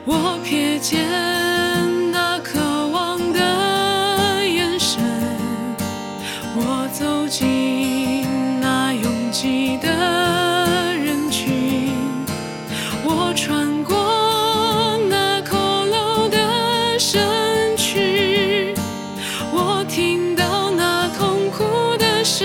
我瞥见那渴望的眼神，我走进那拥挤的人群，我穿过那佝偻的身躯，我听到那痛苦的声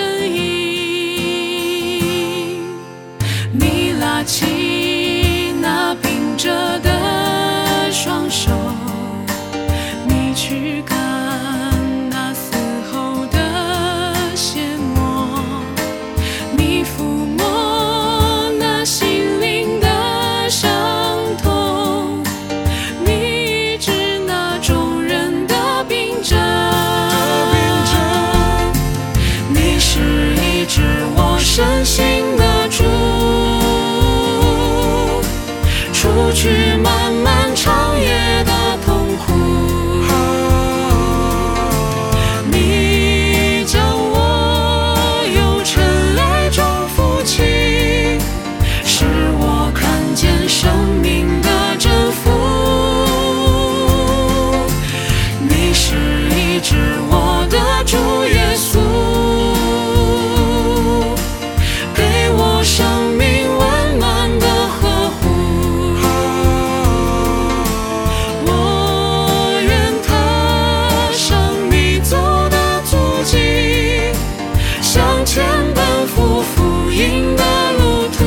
音。你拉起那冰着的双手，你去看那死后的缄默，你抚摸那心灵的伤痛，你医治那众人的病症，你是医治我身心的主，除去漫漫长夜的痛苦，你将我由尘埃中扶起，使我看见生命的征服。你是医治我的主耶稣，给我生命温暖的呵护。我愿踏上你走的足迹，向前奔赴福音的路途。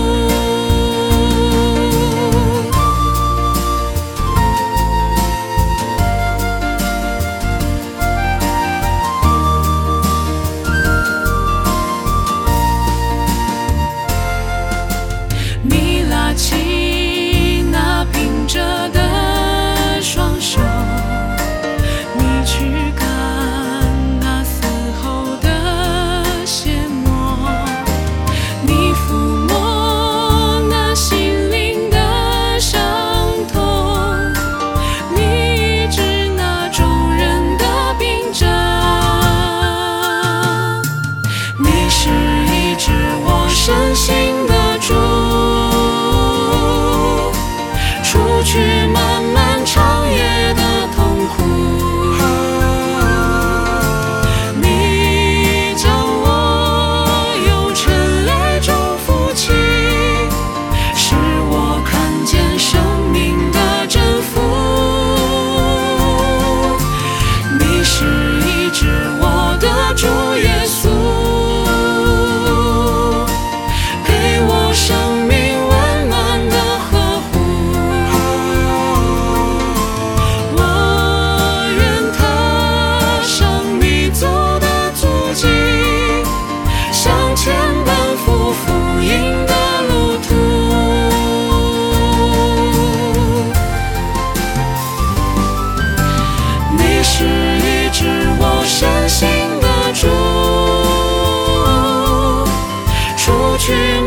你拉起那冰着的双手，你去看那死后的缄默，你抚摸那心灵的伤痛，你医治那众人的病症，你是医治我身心的主，除去漫漫长夜的痛苦，你将我由尘埃中扶起，使我看见生命的征服。你是医治我的主耶稣，给我生命温暖的呵护。我愿踏上你走的足迹，向前奔赴福音的路途。你是医治我身心的主，除去